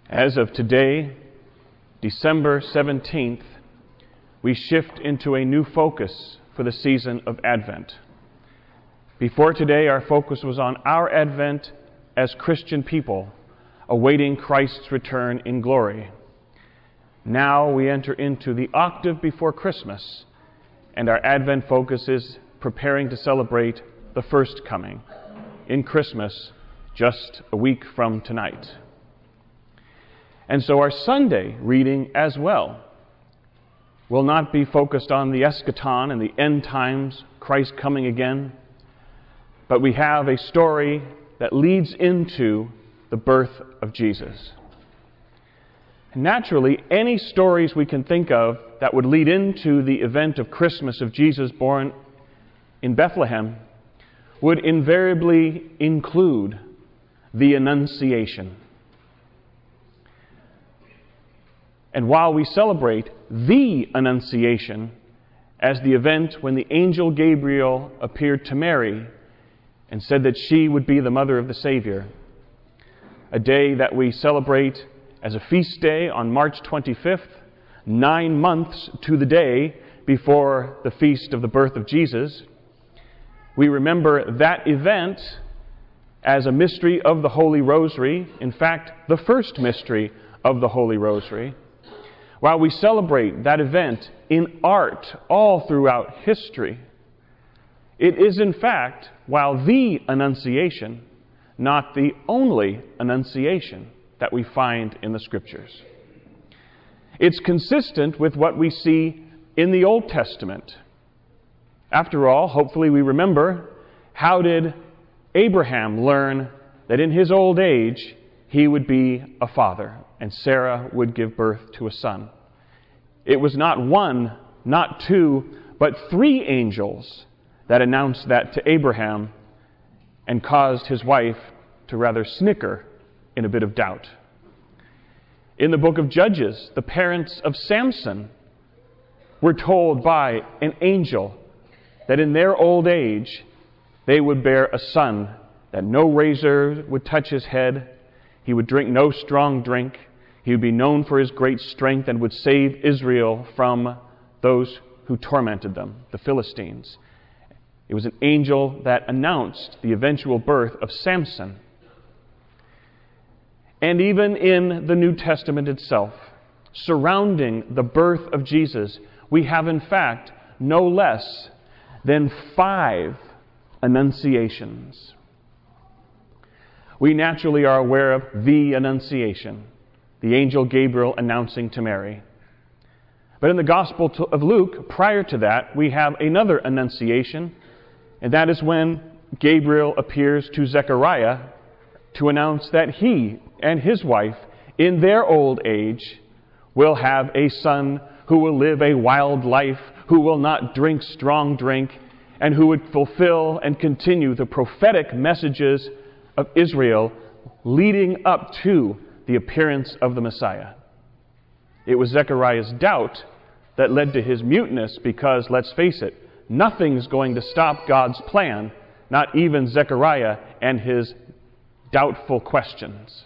As of today, December 17th, we shift into a new focus for the season of Advent. Before today, our focus was on our Advent as Christian people, awaiting Christ's return in glory. Now we enter into the octave before Christmas, and our Advent focus is preparing to celebrate the first coming in Christmas, just a week from tonight. And so our Sunday reading as well will not be focused on the eschaton and the end times, Christ coming again, but we have a story that leads into the birth of Jesus. Naturally, any stories we can think of that would lead into the event of Christmas of Jesus born in Bethlehem would invariably include the Annunciation. And while we celebrate the Annunciation as the event when the angel Gabriel appeared to Mary and said that she would be the mother of the Savior, a day that we celebrate as a feast day on March 25th, 9 months to the day before the feast of the birth of Jesus, we remember that event as a mystery of the Holy Rosary, in fact, the first mystery of the Holy Rosary. While we celebrate that event in art all throughout history, it is in fact, while the Annunciation, not the only Annunciation that we find in the Scriptures. It's consistent with what we see in the Old Testament. After all, hopefully we remember, how did Abraham learn that in his old age he would be a father and Sarah would give birth to a son? It was not one, not two, but 3 angels that announced that to Abraham and caused his wife to rather snicker in a bit of doubt. In the book of Judges, the parents of Samson were told by an angel that in their old age they would bear a son, that no razor would touch his head, he would drink no strong drink, he would be known for his great strength and would save Israel from those who tormented them, the Philistines. It was an angel that announced the eventual birth of Samson. And even in the New Testament itself, surrounding the birth of Jesus, we have in fact no less than 5 Annunciations. We naturally are aware of the Annunciation, the angel Gabriel announcing to Mary. But in the Gospel of Luke, prior to that, we have another Annunciation, and that is when Gabriel appears to Zechariah to announce that he and his wife, in their old age, will have a son who will live a wild life, who will not drink strong drink, and who would fulfill and continue the prophetic messages of Israel leading up to the appearance of the Messiah. It was Zechariah's doubt that led to his muteness because, let's face it, nothing's going to stop God's plan, not even Zechariah and his doubtful questions.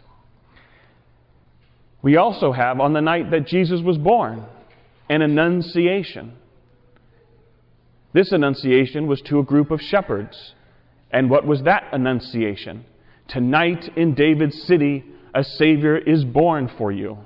We also have, on the night that Jesus was born, an Annunciation. This Annunciation was to a group of shepherds. And what was that Annunciation? Tonight in David's city, a Savior is born for you.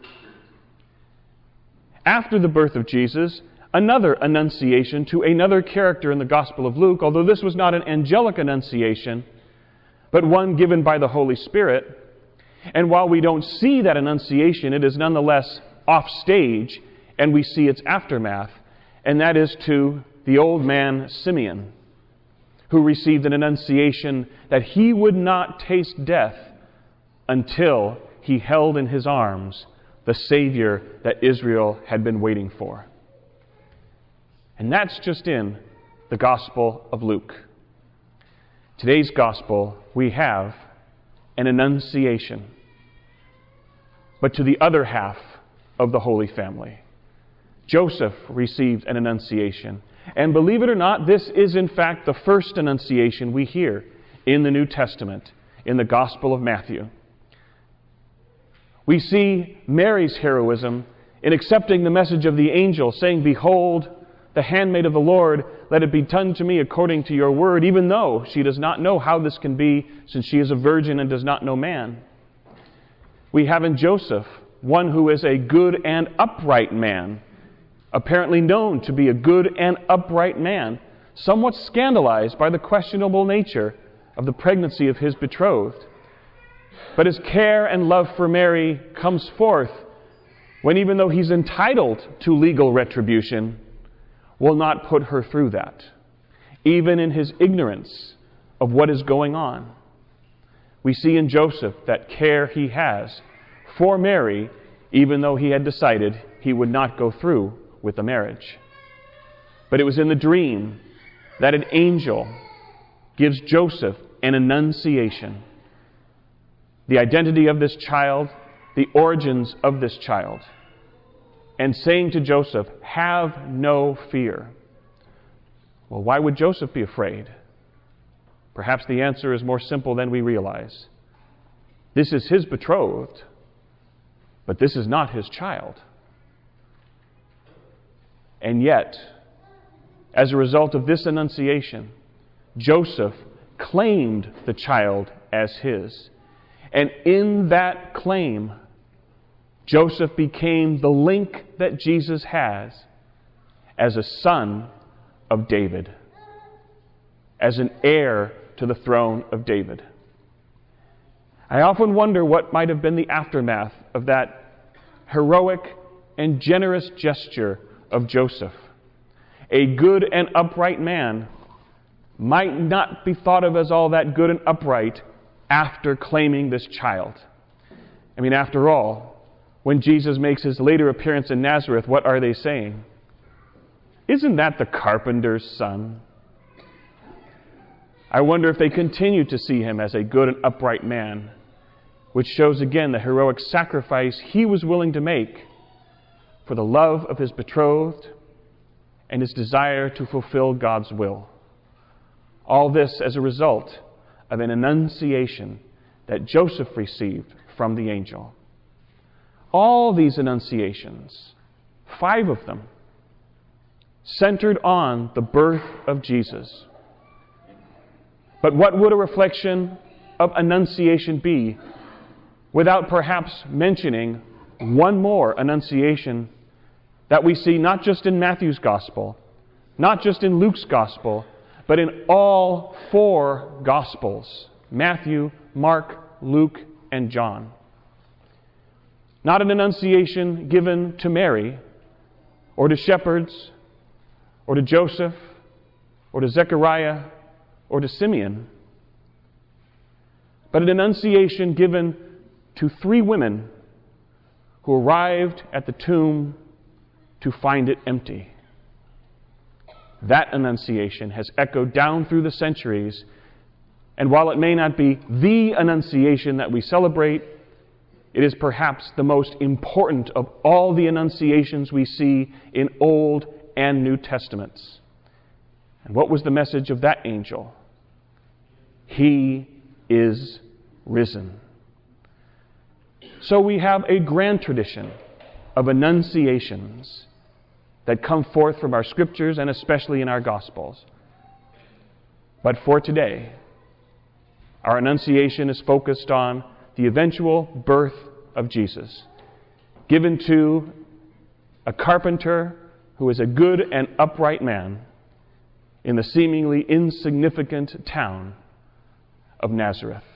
After the birth of Jesus, another Annunciation to another character in the Gospel of Luke, although this was not an angelic Annunciation, but one given by the Holy Spirit. And while we don't see that Annunciation, it is nonetheless off stage, and we see its aftermath, and that is to the old man Simeon, who received an Annunciation that he would not taste death until he held in his arms the Savior that Israel had been waiting for. And that's just in the Gospel of Luke. Today's Gospel, we have an Annunciation, but to the other half of the Holy Family. Joseph received an Annunciation. And believe it or not, this is in fact the first Annunciation we hear in the New Testament, in the Gospel of Matthew. We see Mary's heroism in accepting the message of the angel, saying, "Behold, the handmaid of the Lord, let it be done to me according to your word," even though she does not know how this can be, since she is a virgin and does not know man. We have in Joseph one who is a good and upright man, apparently known to be a good and upright man, somewhat scandalized by the questionable nature of the pregnancy of his betrothed. But his care and love for Mary comes forth when, even though he's entitled to legal retribution, will not put her through that, even in his ignorance of what is going on. We see in Joseph that care he has for Mary, even though he had decided he would not go through with the marriage. But it was in the dream that an angel gives Joseph an annunciation, the identity of this child, the origins of this child, and saying to Joseph, "Have no fear." Well, why would Joseph be afraid? Perhaps the answer is more simple than we realize. This is his betrothed, but this is not his child. And yet, as a result of this annunciation, Joseph claimed the child as his. And in that claim, Joseph became the link that Jesus has as a son of David, as an heir to the throne of David. I often wonder what might have been the aftermath of that heroic and generous gesture of Joseph. A good and upright man might not be thought of as all that good and upright after claiming this child. I mean, after all, when Jesus makes his later appearance in Nazareth, what are they saying? "Isn't that the carpenter's son?" I wonder if they continue to see him as a good and upright man, which shows again the heroic sacrifice he was willing to make for the love of his betrothed and his desire to fulfill God's will. All this as a result of an annunciation that Joseph received from the angel. All these annunciations, 5 of them, centered on the birth of Jesus. But what would a reflection of annunciation be without perhaps mentioning one more annunciation that we see not just in Matthew's Gospel, not just in Luke's Gospel, but in all 4 Gospels: Matthew, Mark, Luke, and John. Not an annunciation given to Mary, or to shepherds, or to Joseph, or to Zechariah, or to Simeon, but an annunciation given to 3 women who arrived at the tomb to find it empty. That annunciation has echoed down through the centuries, and while it may not be the annunciation that we celebrate, it is perhaps the most important of all the annunciations we see in Old and New Testaments. And what was the message of that angel? He is risen. So we have a grand tradition of annunciations that come forth from our scriptures and especially in our Gospels. But for today, our annunciation is focused on the eventual birth of Jesus, given to a carpenter who is a good and upright man in the seemingly insignificant town of Nazareth.